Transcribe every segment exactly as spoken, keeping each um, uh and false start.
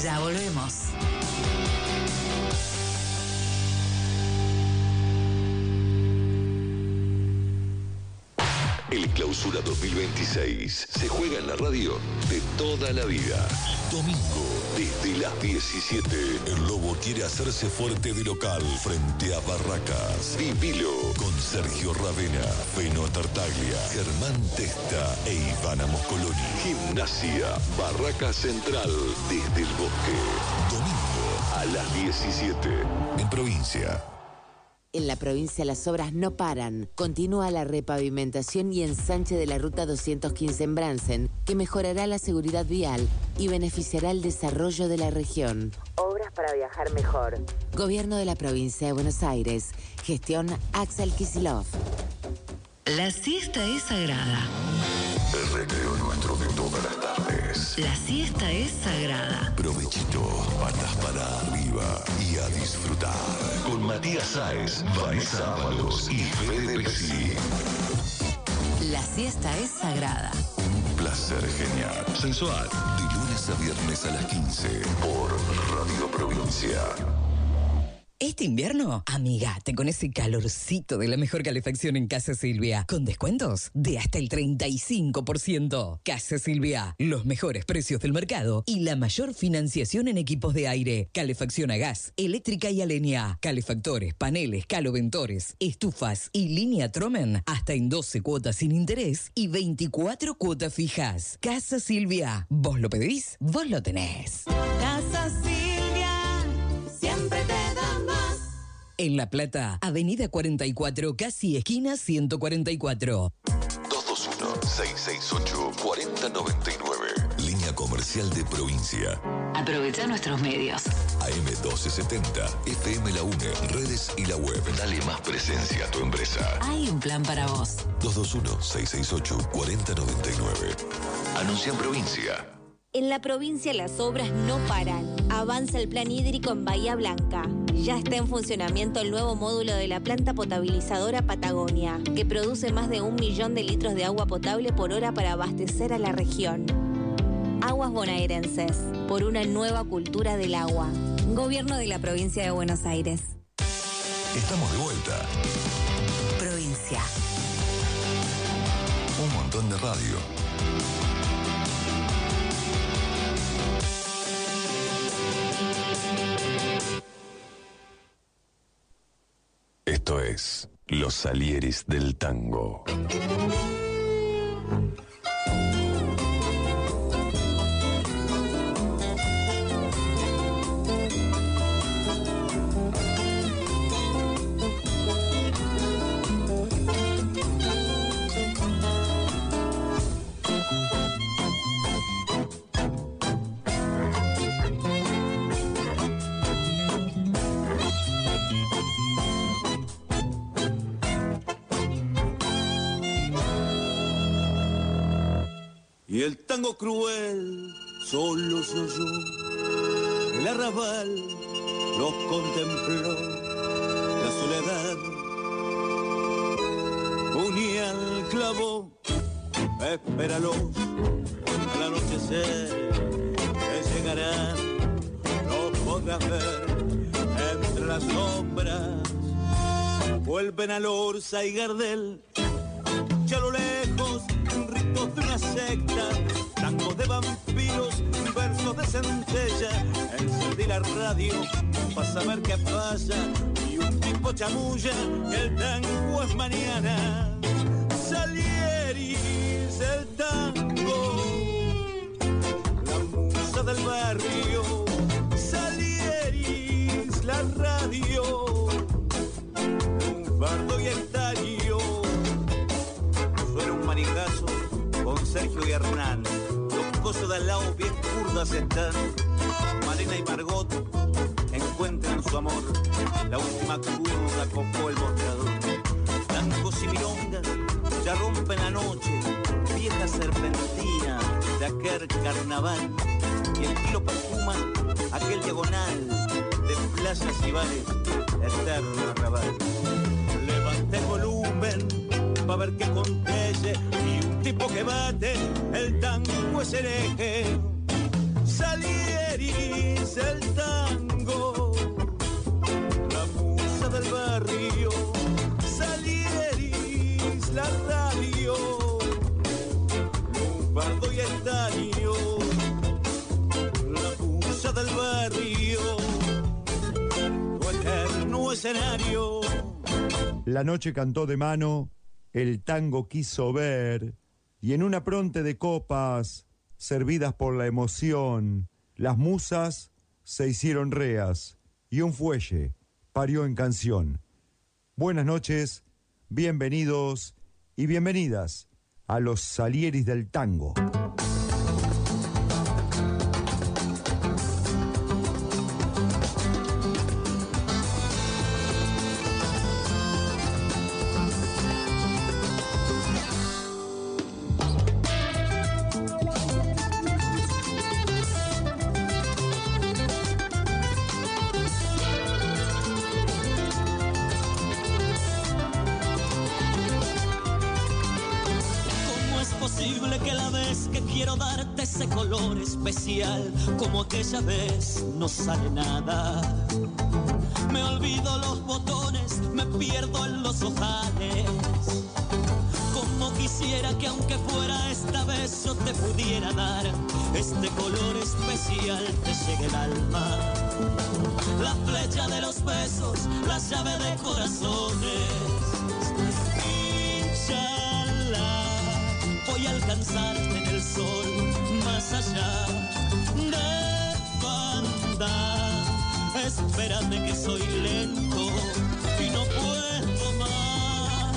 Ya volvemos. El Clausura dos mil veintiséis se juega en la radio de toda la vida. Domingo, desde las diecisiete. El Lobo quiere hacerse fuerte de local frente a Barracas. Vivilo con Sergio Ravena, Feno Tartaglia, Germán Testa e Ivana Moscoloni. Gimnasia, Barracas Central, desde el Bosque. Domingo a las diecisiete. En provincia. En la provincia las obras no paran. Continúa la repavimentación y ensanche de la ruta doscientos quince en Bransen, que mejorará la seguridad vial y beneficiará el desarrollo de la región. Obras para viajar mejor. Gobierno de la provincia de Buenos Aires. Gestión Axel Kicillof. La siesta es sagrada. El recreo nuestro de todas las tardes. La siesta es sagrada. Provechito, patas para arriba y a disfrutar. Con Matías Sáez, Vanessa Ábalos y Fede Pesci. La siesta es sagrada. Un placer genial. Sensual. De lunes a viernes a las quince por Radio Provincia. Este invierno, amigate con ese calorcito de la mejor calefacción en Casa Silvia. Con descuentos de hasta el treinta y cinco por ciento. Casa Silvia, los mejores precios del mercado y la mayor financiación en equipos de aire. Calefacción a gas, eléctrica y a leña. Calefactores, paneles, caloventores, estufas y línea Tromen. Hasta en doce cuotas sin interés y veinticuatro cuotas fijas. Casa Silvia, vos lo pedís, vos lo tenés. Casa Silvia, siempre te da más. En La Plata, Avenida cuarenta y cuatro, casi esquina ciento cuarenta y cuatro. dos dos uno, seis seis ocho, cuatro cero nueve nueve. Línea comercial de provincia. Aprovecha nuestros medios. A M doce setenta, F M La UNE, redes y la web. Dale más presencia a tu empresa. Hay un plan para vos. dos dos uno, seis seis ocho, cuatro cero nueve nueve. Anuncia en provincia. En la provincia las obras no paran. Avanza el plan hídrico en Bahía Blanca. Ya está en funcionamiento el nuevo módulo de la planta potabilizadora Patagonia, que produce más de un millón de litros de agua potable por hora para abastecer a la región. Aguas bonaerenses, por una nueva cultura del agua. Gobierno de la provincia de Buenos Aires. Estamos de vuelta. Provincia. Un montón de radio. Esto es Los Salieres del Tango. Y el tango cruel solo se oyó, el arrabal los contempló, la soledad puñal clavó, espéralos al anochecer, que llegarán, los podrás ver entre las sombras, vuelven a Lorza y Gardel, ya a lo lejos, ritos de una secta, tangos de vampiros, versos de centella. Encendí la radio para saber qué pasa y un tipo chamulla que el tango es mañana. Salieris, el tango, la musa del barrio. Salieris, la radio, un fardo y estadio. Suena un manigazo con Sergio y Hernán. Los cosos de al lado bien curdas están. Marina y Margot encuentran su amor. La última curda copó el mostrador. Tangos y milongas ya rompen la noche. Vieja serpentina de aquel carnaval. Y el kilo perfuma aquel diagonal de plazas y bares. Eterno arrabal. Levanta el volumen pa' ver qué acontece, y un tipo que bate, el tango es hereje. Salieris, barrio, tu eterno escenario. La noche cantó de mano, el tango quiso ver, y en un apronte de copas, servidas por la emoción, las musas se hicieron reas, y un fuelle parió en canción. Buenas noches, bienvenidos y bienvenidas a los Salieris del Tango. Ese color especial, como aquella vez no sale nada. Me olvido los botones, me pierdo en los ojales. Como quisiera que aunque fuera esta vez yo te pudiera dar este color especial, te llegue el alma. La flecha de los besos, la llave de corazones. Inshallah, voy a alcanzarte en el sol. Más allá de banda, espérame que soy lento y no puedo más.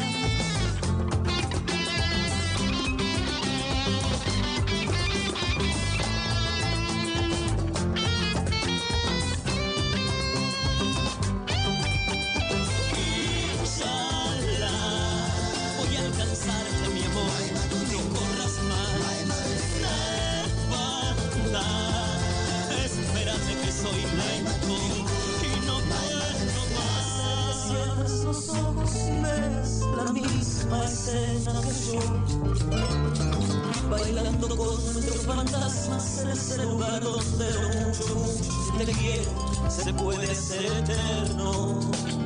Inshallah, voy a alcanzarte mi amor, no corras más. Espérate que soy lento y no puedo más. Cierras los ojos y ves la misma escena que yo, bailando con nuestros fantasmas en ese lugar donde lo mucho, mucho te quiero se puede ser eterno.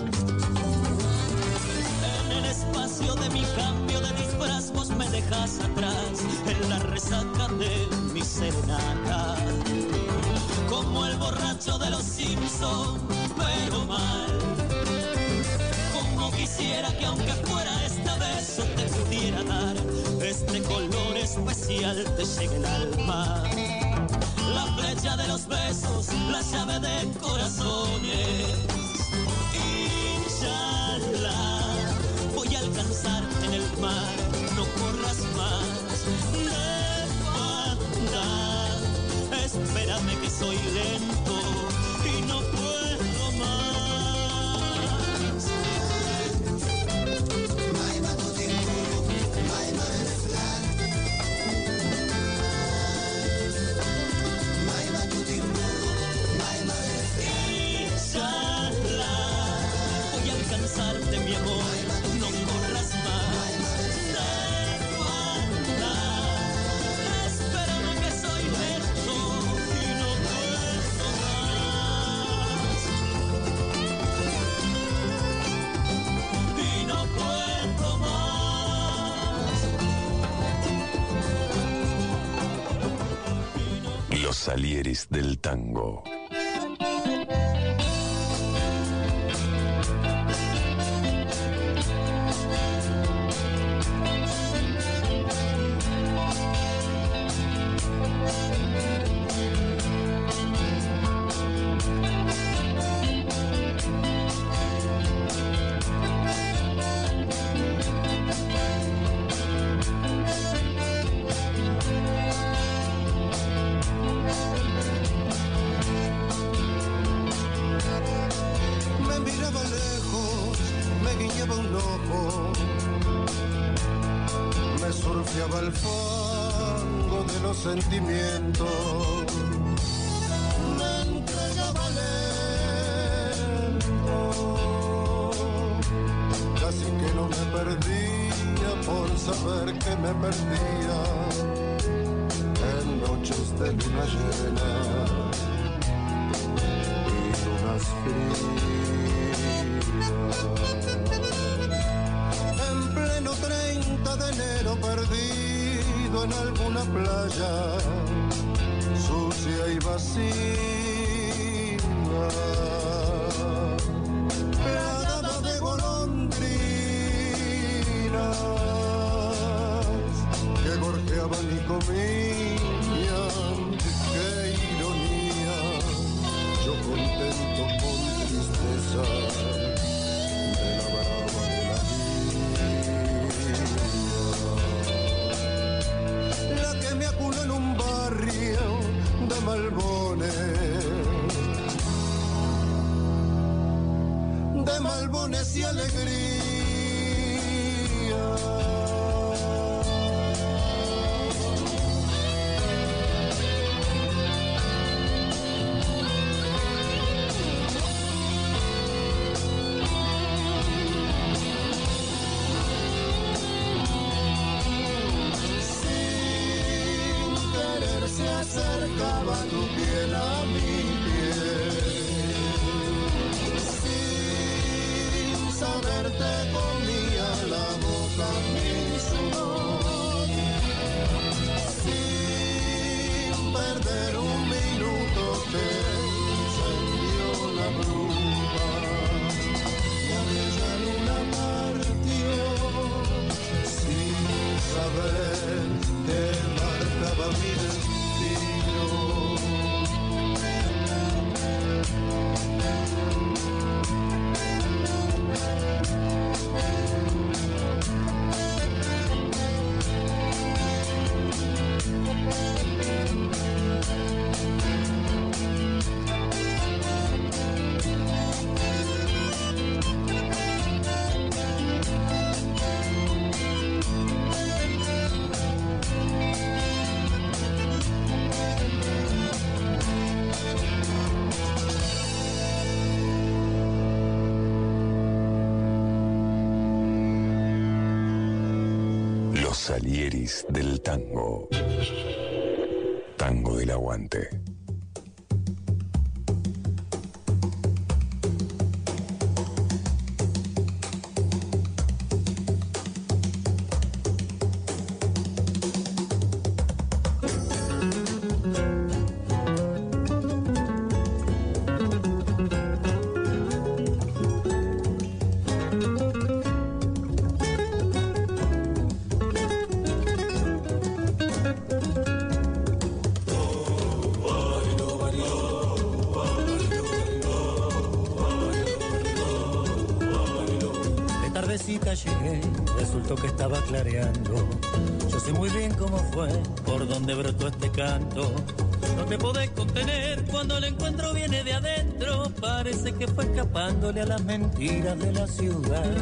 En el espacio de mi cambio de disfraz vos me dejas atrás en la resaca de mi serenata. Como el borracho de los Simpson, pero mal. Como quisiera que aunque fuera esta vez yo te pudiera dar este color especial, te llegue el alma. La flecha de los besos, la llave de corazones. Inshallah, voy a alcanzarte en el mar, no corras más. Levanta, espérame que soy lento y no puedo más. Inshallah, voy a alcanzarte mi amor, no corras más. Levanta, espérame que soy lento y no puedo más. Y no puedo más. Los Salieris del Tango. El fango de los sentimientos me entregaba lento, casi que no me perdía por saber que me perdía en noches de luna llena y lunas frías. En pleno treinta de enero perdido en alguna playa sucia y vacía, de Malbones, de Malbones y alegría. Se acercaba tu piel a mi piel, sin saber te comía la boca mi sudor, sin perder un minuto te encendió la bruma y aquella luna partió sin saber que marcaba mi destino. Salieris del tango. Tango del aguante. Llegué, resultó que estaba clareando. Yo sé muy bien cómo fue, por donde brotó este canto. No te podés contener cuando el encuentro viene de adentro. Parece que fue escapándole a las mentiras de la ciudad.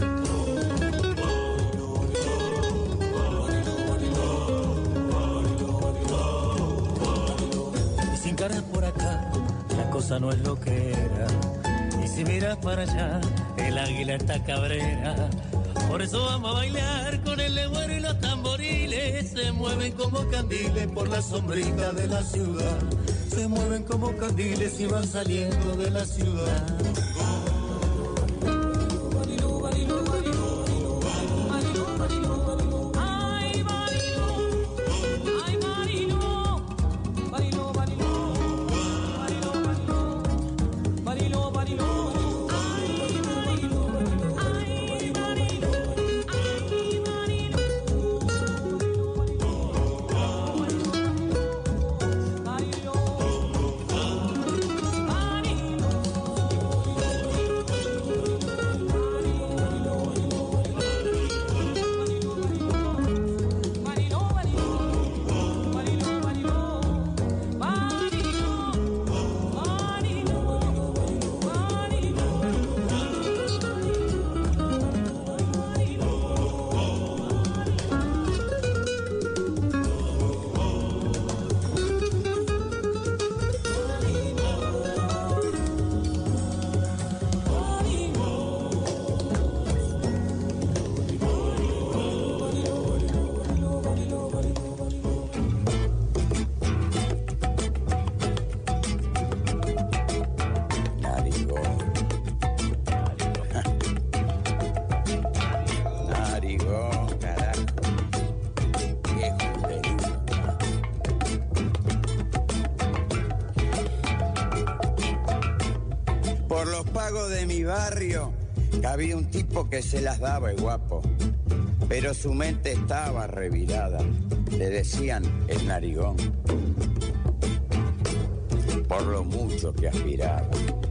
Y sin caras por acá, la cosa no es lo que era. Y si miras para allá, el águila está cabrera. Por eso vamos a bailar con el legüero y los tamboriles. Se mueven como candiles por la sombrita de la ciudad. Se mueven como candiles y van saliendo de la ciudad. De mi barrio había un tipo que se las daba el guapo, pero su mente estaba revirada. Le decían el narigón por lo mucho que aspiraba.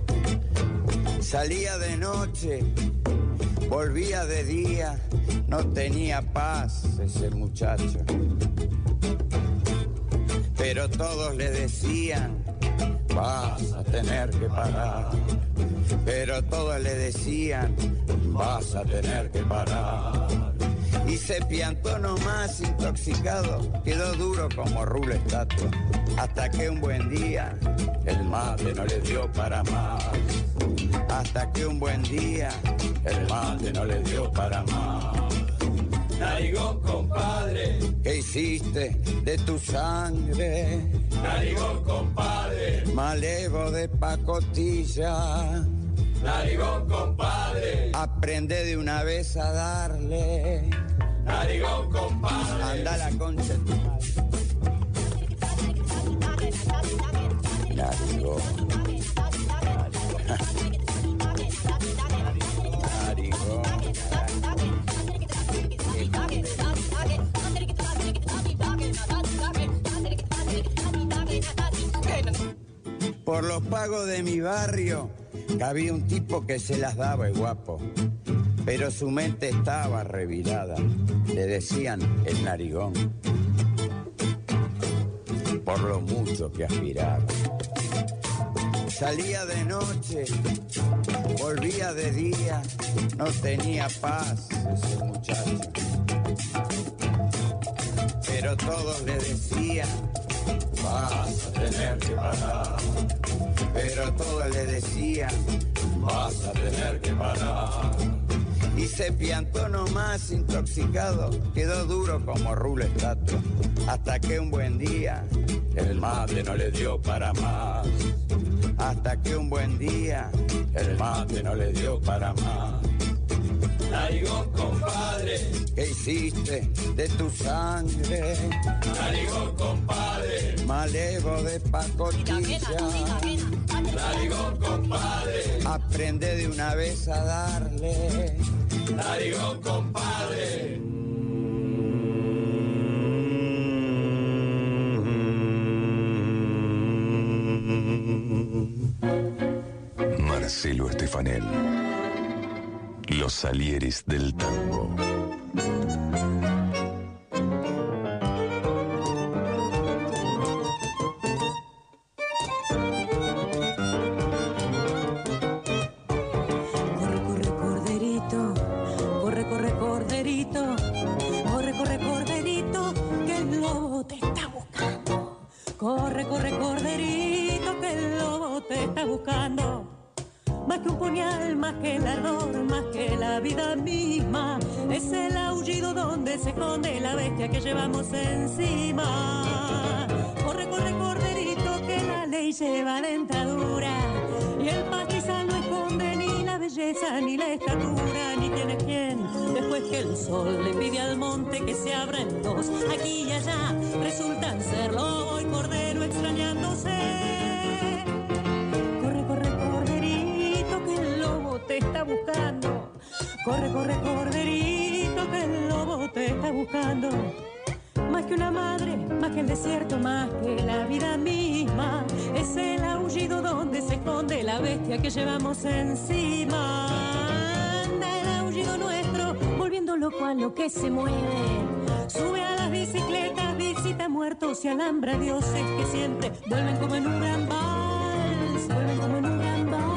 Salía de noche, volvía de día, no tenía paz ese muchacho. pero todos le decían, vas a tener que parar. Pero todos le decían, vas a tener que parar. Y se piantó nomás intoxicado, quedó duro como rulo estatua, hasta que un buen día el mate no le dio para más. Hasta que un buen día el mate no le dio para más. Narigón, compadre, ¿qué hiciste de tu sangre? Narigón, compadre, malevo de pacotilla. Narigón, compadre, aprende de una vez a darle. Narigón, compadre, anda la concha de tu madre. Narigón. Narigón. Por los pagos de mi barrio había un tipo que se las daba el guapo, pero su mente estaba revirada. Le decían el narigón, por lo mucho que aspiraba. Salía de noche, volvía de día, no tenía paz ese muchacho. Pero todos le decían, vas a tener que parar. Pero todos le decían, vas a tener que parar. Y se piantó nomás intoxicado, quedó duro como rulo estatua, hasta que un buen día el mate no le dio para más. Hasta que un buen día el mate no le dio para más. Narigón, compadre, ¿qué hiciste de tu sangre? Narigón, compadre, malevo de pacotilla. Narigón, compadre, aprende de una vez a darle. Narigón, compadre. Marcelo Estefanel. Los Salieres del Tango. Corre, corre, corderito, corre, corre, corderito, corre, corre, corderito, que el lobo te está buscando. Corre, corre, corderito, que el lobo te está buscando. Más que un puñal, más que el ardor, más que la vida misma, es el aullido donde se esconde la bestia que llevamos encima. Corre, corre, corderito, que la ley lleva dentadura, y el pastizal no esconde ni la belleza, ni la estatura, ni quién es quién. Después que el sol le pide al monte que se abra en dos, aquí y allá resultan ser lobo y cordero extrañándose. Corre, corre, corderito, que el lobo te está buscando. Corre, corre, corderito, que el lobo te está buscando. Más que una madre, más que el desierto, más que la vida misma, es el aullido donde se esconde la bestia que llevamos encima. Anda el aullido nuestro, volviendo loco a lo que se mueve. Sube a las bicicletas, visita muertos y alambra dioses que siempre vuelven como en un gran vals, vuelven como en un gran vals.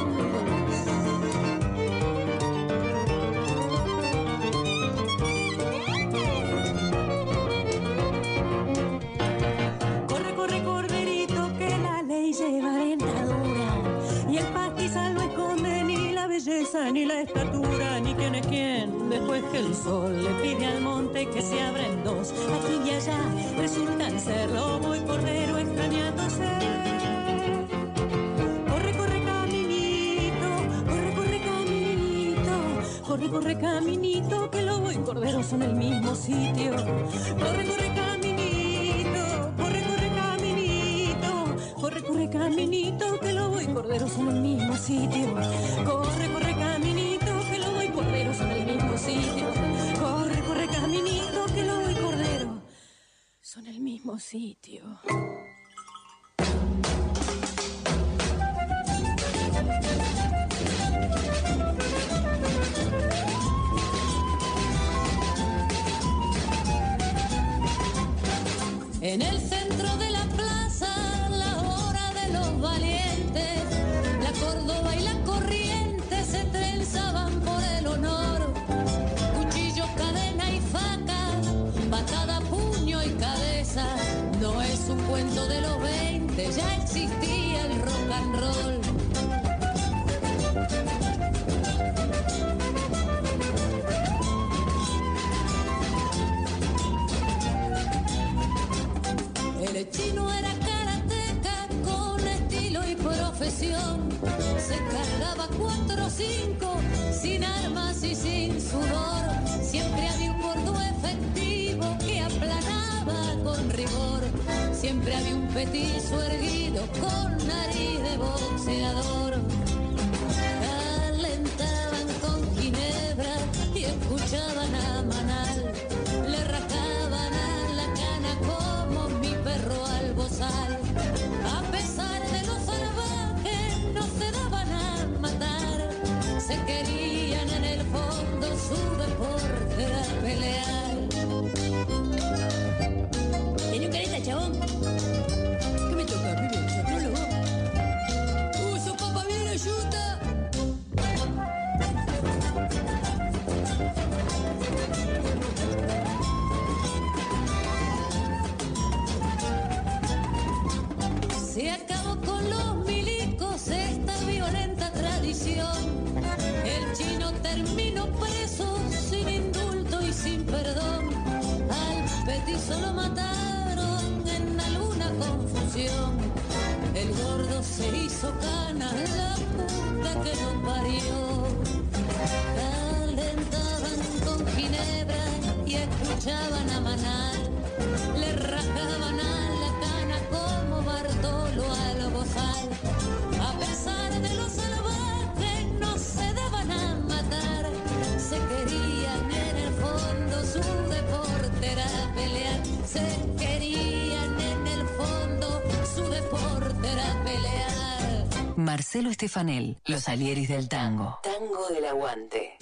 Corre, corre, corderito, que la ley lleva dentadura, y el pastizal no esconde ni la belleza, ni la estatura, ni quién es quién. Después que el sol le pide al monte que se abra en dos, aquí y allá resultan ser lobo y cordero extrañándose. Corre, corre, caminito, corre, corre, caminito, corre, corre, caminito, que lobo y cordero son el mismo sitio. Corre, corre, caminito, corre, corre, caminito, corre, corre, caminito, que lobo y cordero son el mismo sitio. Corre, corre, caminito, que lobo y cordero son el mismo sitio. Corre, corre, caminito, que lobo y cordero son el mismo sitio. En el centro de la existía el rock and roll. El chino era karateca con estilo y profesión. Se cargaba cuatro o cinco sin armas y sin sudor. Siempre había un gordo efectivo que aplanaba con rigor. Siempre había un petizo erguido con nariz de boxeador. Calentaban con ginebra y escuchaban a Manal. Le rajaban a la cana como mi perro al bozal. A pesar de los salvajes no se daban a matar. Se querían en el fondo, su deporte era pelear. ¿Tiene un careta, chabón? ¿Qué me toca, pibe? ¿Prólogo? ¡Uso papa bien la yuta! Se acabó con los milicos esta violenta tradición. El chino terminó preso sin indulto y sin perdón. Al petizo lo mataron en alguna confusión. El gordo se hizo cana, la puta que lo parió. Calentaban con ginebra y escuchaban a Manal. Le rajaban a la cana como Bartolo al bozal. A pesar de los salvajes no se daban a matar. Se querían en el fondo, su deporte era pelear. Se querían en el fondo, su deporte era pelear. Marcelo Estefanel, Los Alieris del Tango. Tango del Aguante.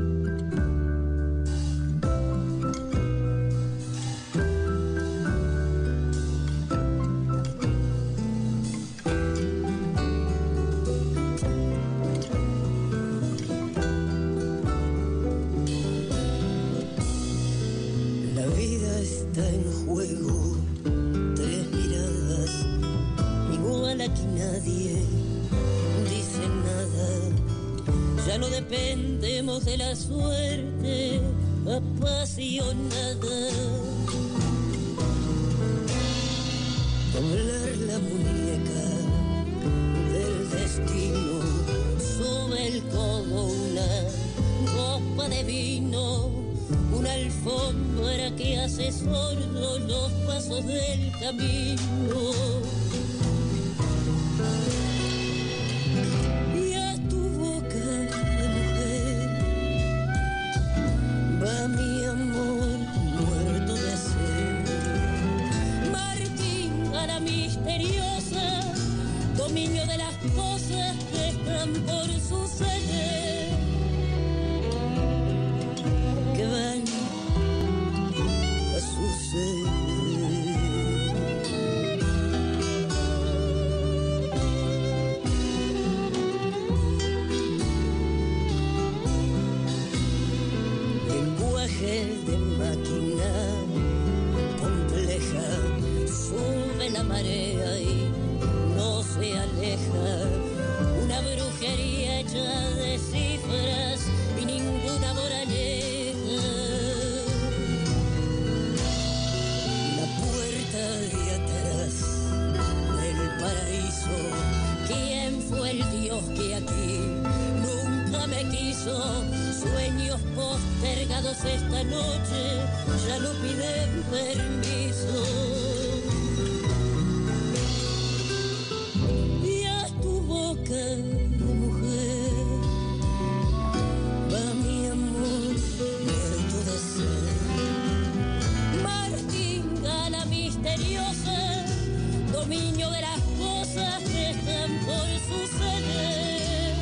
La vida está en juego, tres miradas, igual aquí nadie dice nada. Ya no dependemos de la suerte apasionada. Doblar la muñeca del destino, sube el codo una copa de vino. Una alfombra que hace sordo los pasos del camino. Y a tu boca de mujer va mi amor muerto de sed. Martín a la misteriosa, dominio de las cosas que están por suceder. Que van a suceder. Lenguaje de máquina compleja, sube la marea y no se aleja. Una brujería hecha de cifras y ninguna moraleja. La puerta de atrás del paraíso. ¿Quién fue el Dios que aquí nunca me quiso? Sueños postergados esta noche ya no piden permiso. Y a tu boca de mujer va mi amor muerto de sed. Martinga la misteriosa, dominio de las cosas que están por suceder.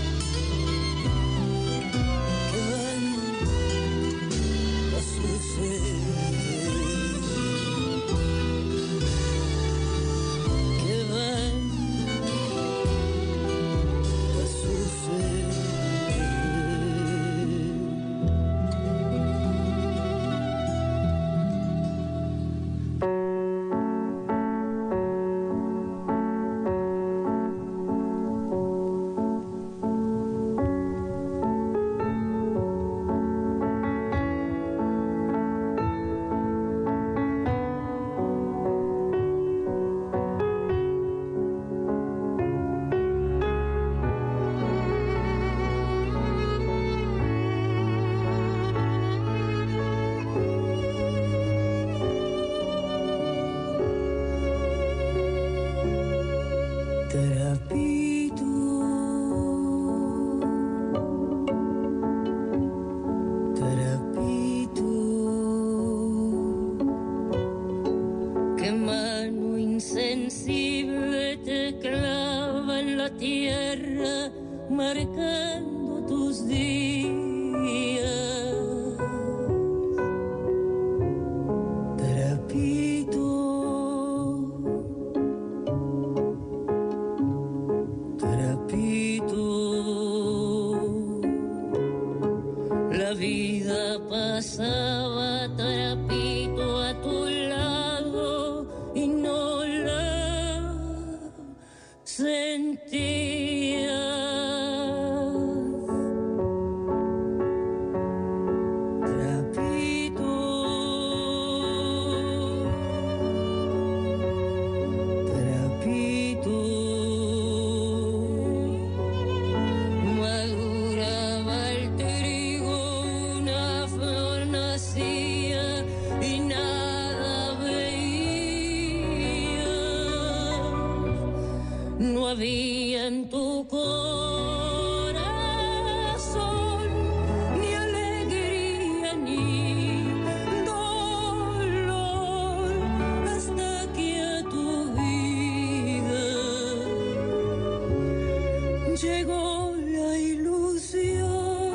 Que van a suceder. Trapito, trapito, que mano insensible te clava en la tierra, marcando tus días. Trapito, trapito, la vida pasaba, trapito, a tu lado y no la sentía. Trapito, trapito, maduraba el trigo, una flor nacía y nada veía. No había en tu corazón ni alegría ni dolor, hasta que a tu vida llegó la ilusión.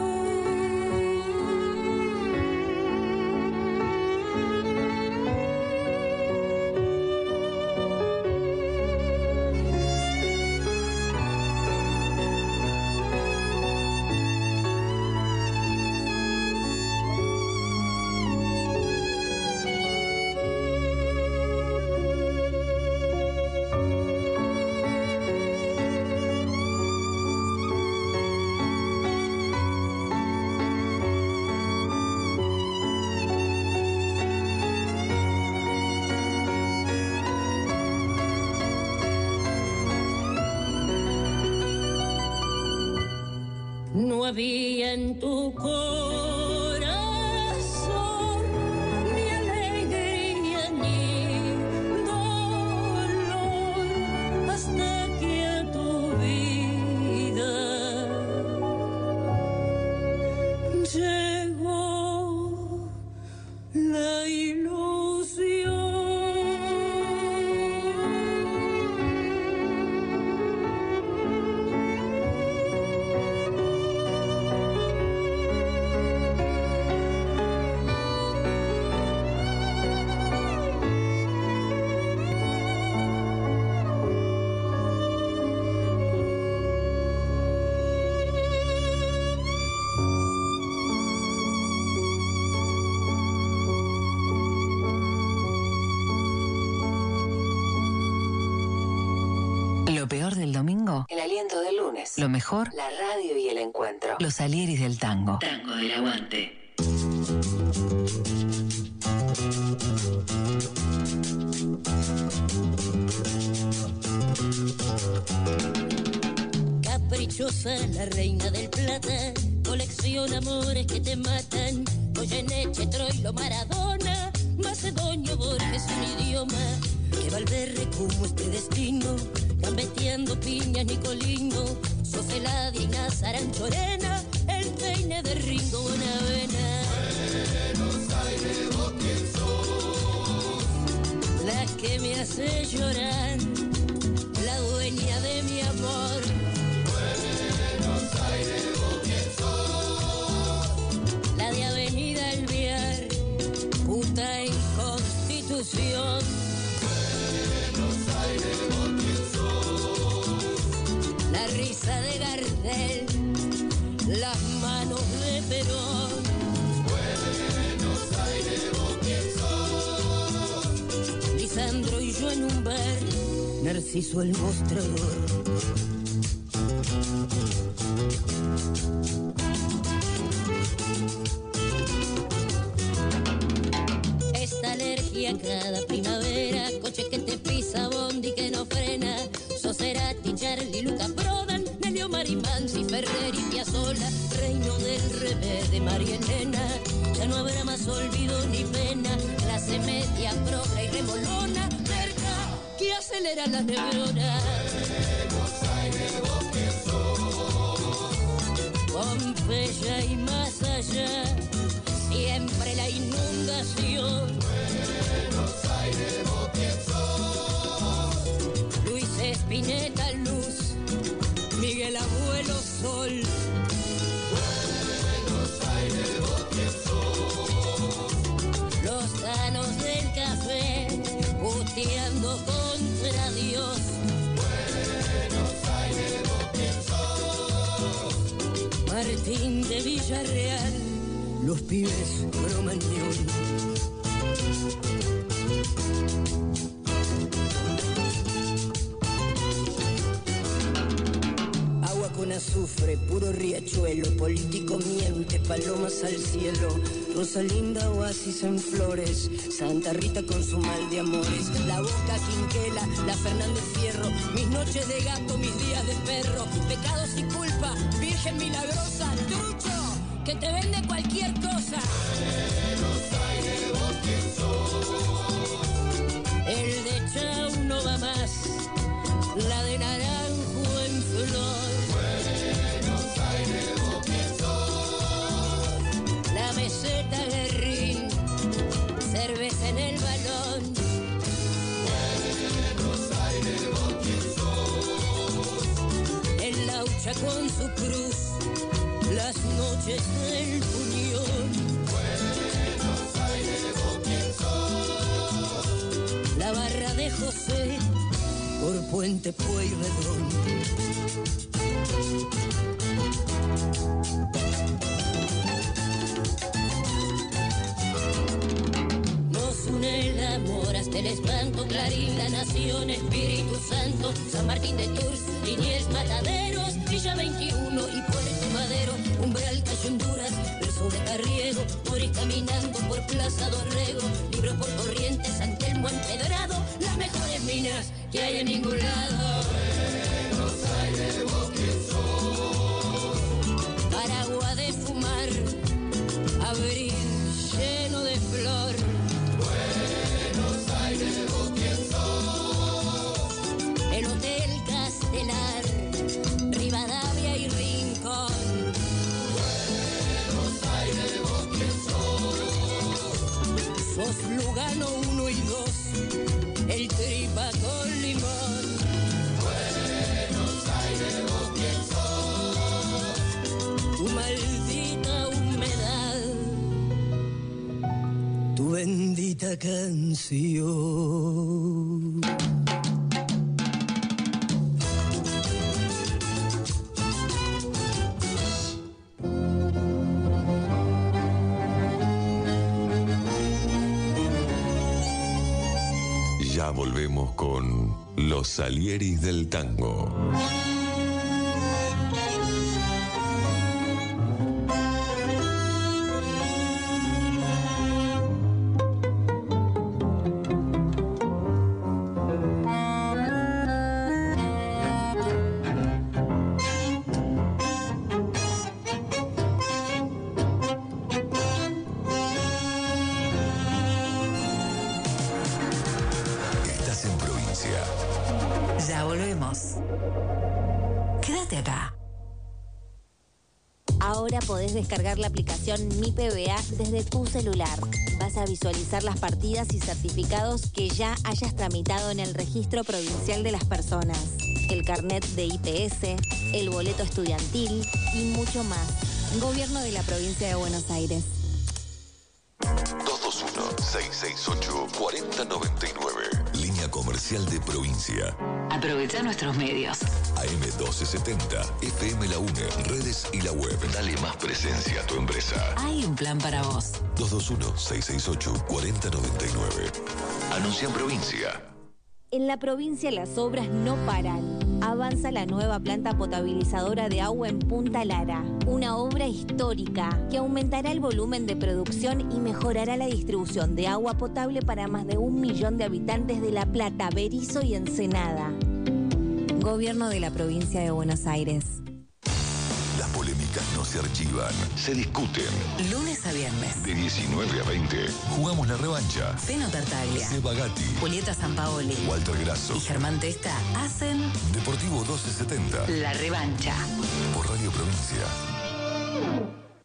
No había en tu corazón ni alegría ni dolor, hasta que a tu vida llegó la ilusión. Lo peor del domingo, el aliento del lunes. Lo mejor, la radio y el encuentro. Los Salieris del tango. Tango del aguante. Caprichosa, la reina del plata, colecciona amores que te matan. Goyeneche, Troilo, Maradona, Macedonio, Borges, un idioma que Valverde como este destino, gambeteando piñas, Nicolino, Sofeladia y Nazaranchorena, el peine de Ringo Bonavena. Buenos Aires, vos quién sos, La que me hace llorar, la dueña de mi amor. Buenos Aires, vos quién sos, La de Avenida Alvear, puta en Constitución. Buenos Aires, vos quién sos, La risa de Gardel, las manos de Perón. Buenos Aires, vos quién sos, Lisandro y yo en un bar, Narciso el mostrador. Esta alergia cada primavera, coche que te pisa, bondi que no frena, Socerati, Charlie, Luca Prodan, Nelio Marimansi, Ferrer y Piazzolla, reino del revés de María Elena. Ya no habrá más olvido ni pena, clase media, proja y remolona, cerca que acelera las neuronas. Violeta Luz, Miguel Abuelo Sol. Buenos Aires, vos quién sos. Los sanos del café, puteando contra Dios. Buenos Aires, vos quién sos. Martín de Villarreal, los pibes cromañón. Agua con azufre, puro riachuelo, político miente, palomas al cielo. Rosalinda, oasis en flores, Santa Rita con su mal de amores. La Boca, Quinquela, la Fernández Fierro, mis noches de gato, mis días de perro. Pecados y culpa, Virgen milagrosa, trucho, que te vende cualquier cosa. Buenos Aires, vos quién sos. El de Chau no va más, la de Naranjo en flor. Buenos Aires, vos quién sos. La meseta Guerrín, cerveza en el balón. Buenos Aires, vos quién sos. El Laucha con su cruz, las noches del puñón. Buenos Aires, vos quién sos. La barra de José, por Puente Pueyrredón. Nos une el amor hasta el espanto, Clarín, La Nación, Espíritu Santo, San Martín de Tours, Liniers, Mataderos, Villa veintiuno y Puerto Madero, Umbral, Calle Honduras, verso de Carriego, Moris caminando por Plaza Dorrego, Libros por Corrientes, San Telmo empedrado, las mejores minas que hay en ningún lado. Buenos Aires, vos quién sos. Aragua de fumar, abril lleno de flor. Buenos Aires, vos quién sos. El Hotel Castelar, Rivadavia y Rincón. Buenos Aires, vos quién sos. Sos Lugano uno y dos, el Tripa con limón. Buenos Aires, vos quién sos. Tu maldita humedad, tu bendita canción. Ya volvemos con Los Salieris del Tango. Estás en provincia. Ya volvemos. Quédate acá. Ahora podés descargar la aplicación Mi P B A desde tu celular. Vas a visualizar las partidas y certificados que ya hayas tramitado en el Registro Provincial de las Personas, el carnet de I P S, el boleto estudiantil y mucho más. Gobierno de la Provincia de Buenos Aires. dos dos uno, seis seis ocho, cuatro cero nueve nueve. Línea comercial de provincia. Aprovecha nuestros medios. A M doce setenta, F M La UNE, redes y la web. Dale más presencia a tu empresa. Hay un plan para vos. dos dos uno, seis seis ocho, cuatro cero nueve nueve. Anuncia en provincia. En la provincia las obras no paran. Avanza la nueva planta potabilizadora de agua en Punta Lara, una obra histórica que aumentará el volumen de producción y mejorará la distribución de agua potable para más de un millón de habitantes de La Plata, Berisso y Ensenada. Gobierno de la Provincia de Buenos Aires. Las polémicas no se archivan, se discuten. Lunes a viernes. De diecinueve a veinte, jugamos la revancha. Feno Tartaglia, Seba Gatti, Julieta Sampaoli, Walter Grasso y Germán Testa hacen Deportivo doce setenta. La Revancha. Por Radio Provincia.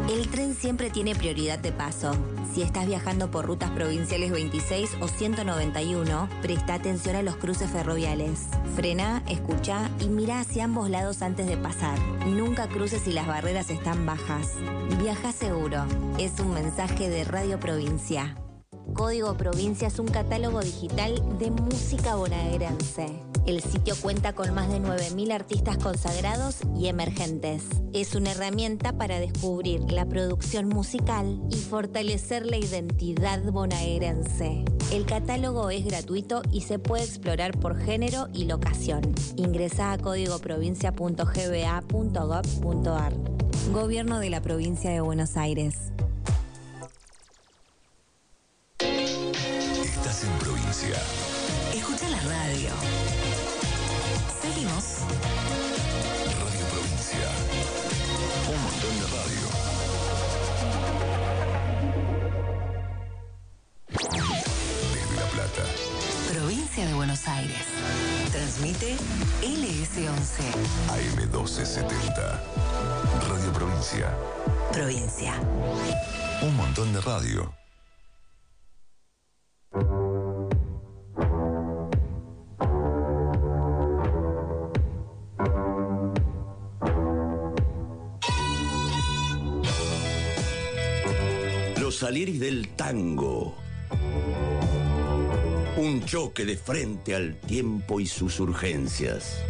El tren siempre tiene prioridad de paso. Si estás viajando por rutas provinciales veintiséis o ciento noventa y uno, presta atención a los cruces ferroviales. Frena, escucha y mira hacia ambos lados antes de pasar. Nunca cruces si las barreras están bajas. Viaja seguro. Es un mensaje de Radio Provincia. Código Provincia es un catálogo digital de música bonaerense. El sitio cuenta con más de nueve mil artistas consagrados y emergentes. Es una herramienta para descubrir la producción musical y fortalecer la identidad bonaerense. El catálogo es gratuito y se puede explorar por género y locación. Ingresa a código provincia punto g b a punto gov punto a r. Gobierno de la Provincia de Buenos Aires. Estás en Provincia. Escucha la radio. Seguimos. Radio Provincia. Un montón de radio. Desde La Plata. Provincia de Buenos Aires. Transmite L S once. A M doce setenta. Radio Provincia. Provincia. Un montón de radio. Los Salieris del tango. Un choque de frente al tiempo y sus urgencias.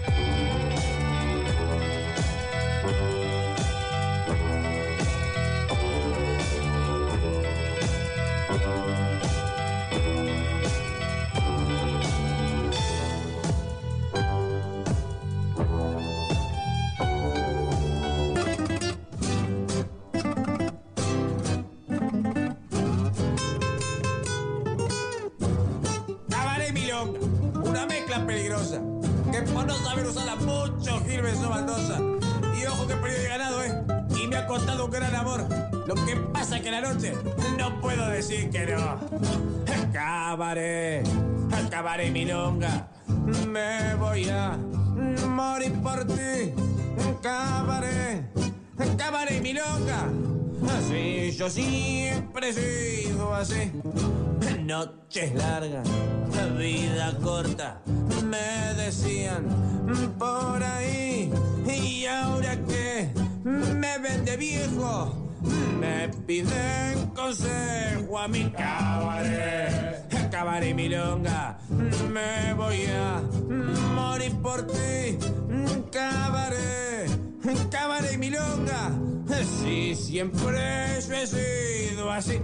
Una mezcla peligrosa, que por no saber usarla mucho Gilberto Baldosa. Y ojo que perdió de ganado, ¿eh? Y me ha costado un gran amor. Lo que pasa es que la noche no puedo decir que no. Cabaret, cabaret milonga, me voy a morir por ti. Cabaret, cabaret milonga, así yo siempre he sido así. Noches largas, vida corta, me decían por ahí. Y ahora que me ven de viejo, me piden consejo a mi cabaret. Cabaret milonga, me voy a morir por ti. Cabaret, cabaret milonga, sí, siempre yo he sido así.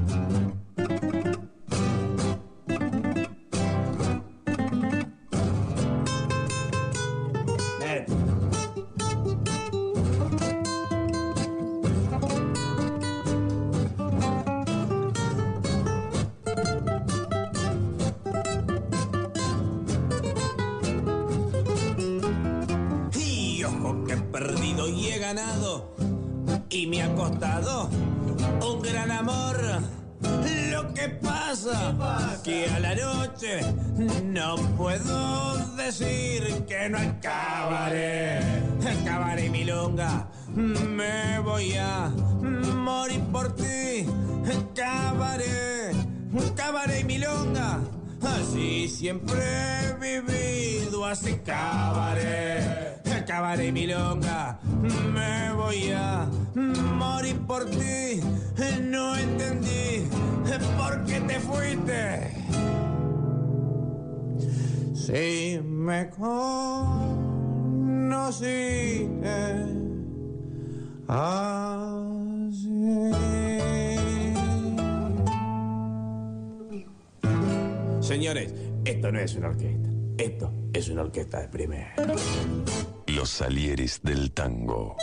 Y ojo que he perdido y he ganado, y me ha costado un gran amor. Lo que pasa que a la noche no puedo decir que no hay cabaret. Cabaret milonga, me voy a morir por ti. Cabaret, cabaret milonga, así siempre he vivido así. Cabaret, cabaret milonga, me voy a morir por ti. No entendí por qué te fuiste. Si me conociste así. Señores, esto no es una orquesta. Esto es una orquesta de primera. Los Salieris del tango.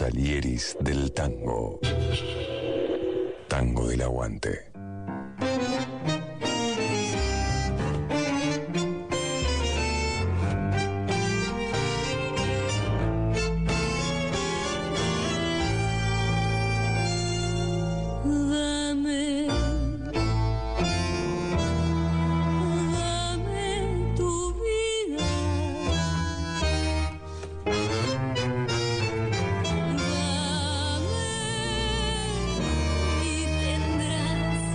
Salieris del Tango. Tango del Aguante. Dame, dame tu vida. Dame y tendrás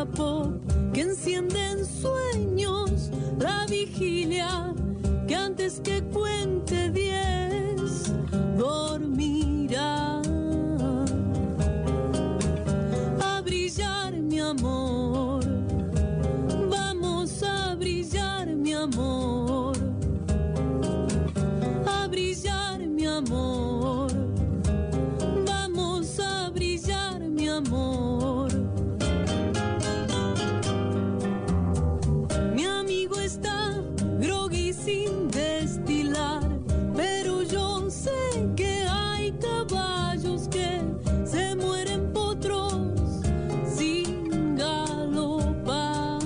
música pop que enciende en sueños la vigilia, que antes que cuente diez dormirá. A brillar mi amor, vamos a brillar mi amor, a brillar mi amor, vamos a brillar mi amor. Mi amigo está groggy sin destilar, pero yo sé que hay caballos que se mueren potros sin galopar.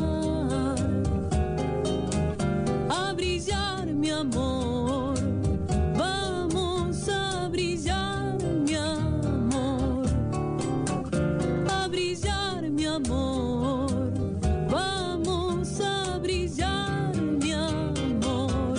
A brillar mi amor, vamos a brillar mi amor, a brillar mi amor, vamos a brillar mi amor.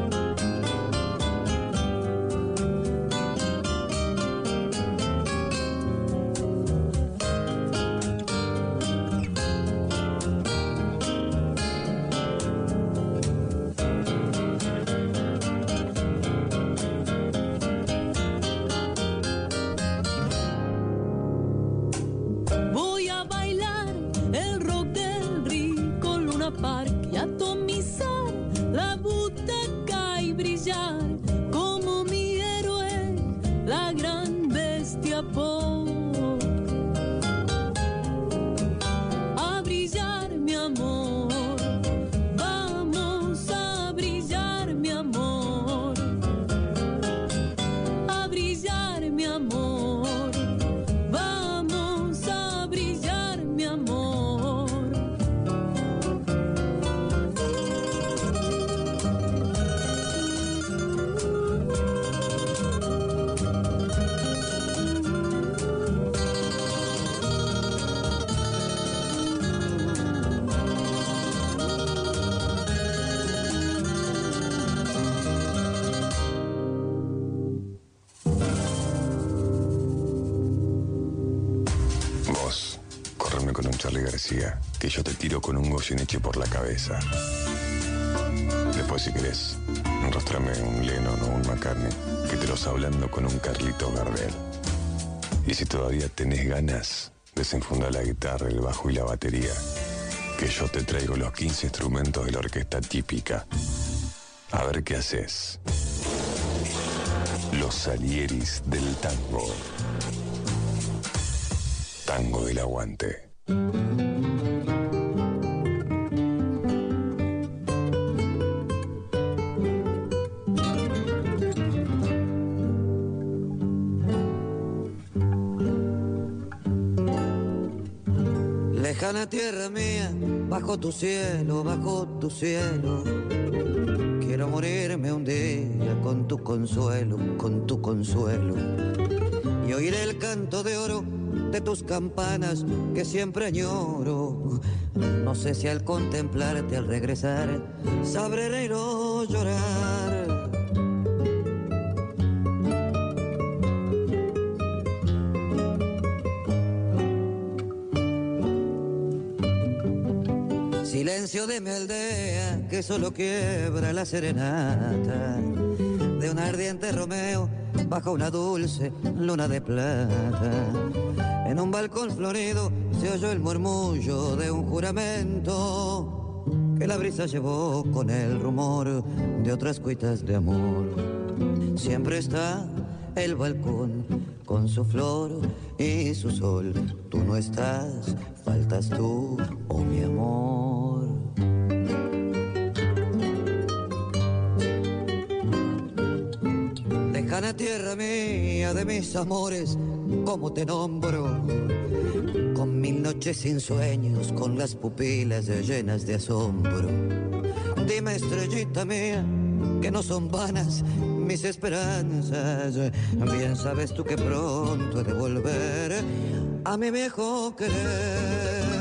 Voy a bailar el rock del rico Luna Park y atomizar la butaca y brillar como mi héroe, la gran bestia pop. A brillar mi amor, vamos a brillar mi amor, a brillar mi amor, vamos a brillar mi amor. Vos, correme con un Charly García, que yo te tiro con un Goyeneche por la cabeza. Después, si querés, enrostrame un Lennon o un McCartney, que te los hablando con un Carlito Gardel. Y si todavía tenés ganas, desenfundá la guitarra, el bajo y la batería, que yo te traigo los quince instrumentos de la orquesta típica. A ver qué haces. Los Salieris del tango. Tango del aguante. Lejana tierra mía, bajo tu cielo, bajo tu cielo, quiero morirme un día con tu consuelo, con tu consuelo, y oír el canto de oro de tus campanas que siempre añoro. No sé si al contemplarte, al regresar, sabré reír o llorar. Silencio de mi aldea que solo quiebra la serenata de un ardiente Romeo bajo una dulce luna de plata. En un balcón florido se oyó el murmullo de un juramento que la brisa llevó con el rumor de otras cuitas de amor. Siempre está el balcón con su flor y su sol. Tú no estás, faltas tú, oh mi amor. Lejana tierra mía de mis amores, ¿cómo te nombro? Con mil noches sin sueños, con las pupilas llenas de asombro. Dime, estrellita mía, que no son vanas mis esperanzas. Bien sabes tú que pronto he de volver a mi viejo querer.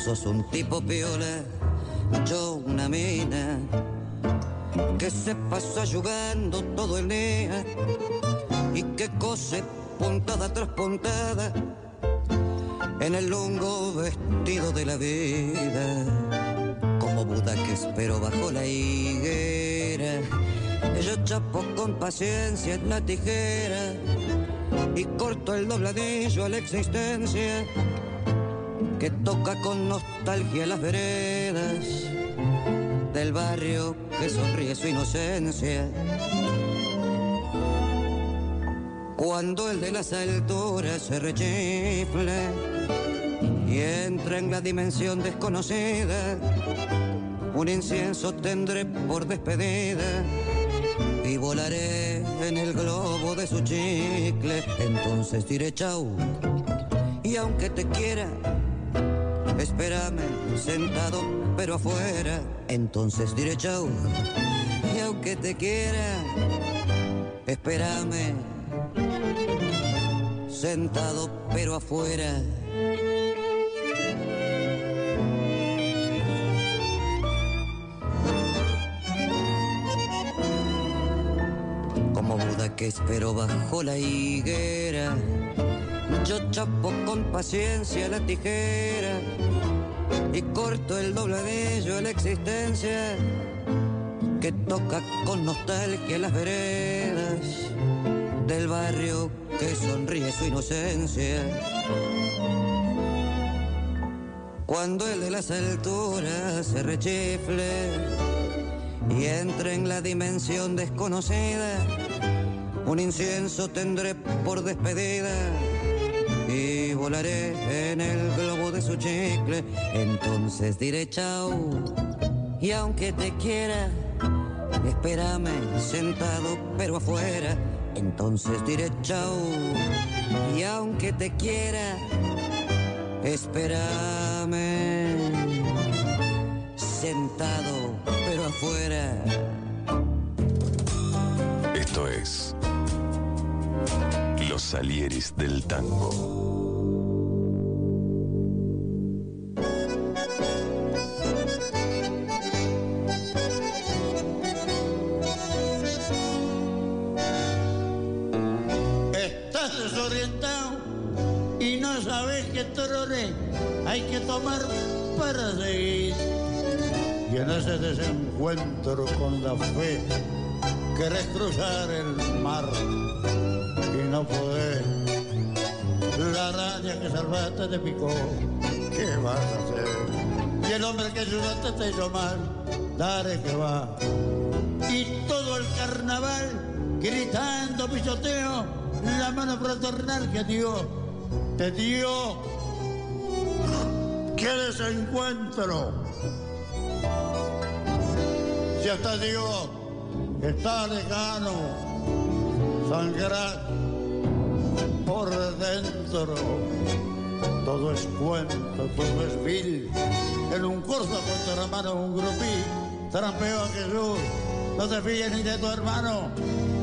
sos un tipo piola, yo una mina que se pasa jugando todo el día y que cose puntada tras puntada en el lungo vestido de la vida. Como Buda que espero bajo la higuera, yo chapo con paciencia en la tijera y corto el dobladillo a la existencia que toca con nostalgia las veredas del barrio que sonríe su inocencia. Cuando el de las alturas se rechifla y entra en la dimensión desconocida, un incienso tendré por despedida y volaré en el globo de su chicle. Entonces diré chau, y aunque te quiera, espérame sentado pero afuera. Entonces diré chau, y aunque te quiera, espérame sentado pero afuera. Como Buda que espero bajo la higuera, yo chapo con paciencia la tijera y corto el dobladillo a la existencia que toca con nostalgia las veredas del barrio que sonríe su inocencia. Cuando el de las alturas se rechifle y entre en la dimensión desconocida, un incienso tendré por despedida y volaré en el globo de su chicle. Entonces diré chau, y aunque te quiera, espérame sentado pero afuera. Entonces diré chau, y aunque te quiera, espérame sentado pero afuera. Esto es Los Salieris del Tango. Estás desorientado y no sabes qué trore hay que tomar para seguir. Y en ese desencuentro con la fe querés cruzar el mar y no podés. La araña que salvaste te picó, ¿qué vas a hacer? Y el hombre que ayudaste te hizo mal, dale que va. Y todo el carnaval gritando pisoteo, la mano fraternal que dio, te dio. ¡Qué desencuentro! Si hasta Dios está lejano, sangrar por dentro. Todo es cuento, todo es vil. En un curso contra hermano un grupí, trampeo a Jesús. No te fíes ni de tu hermano,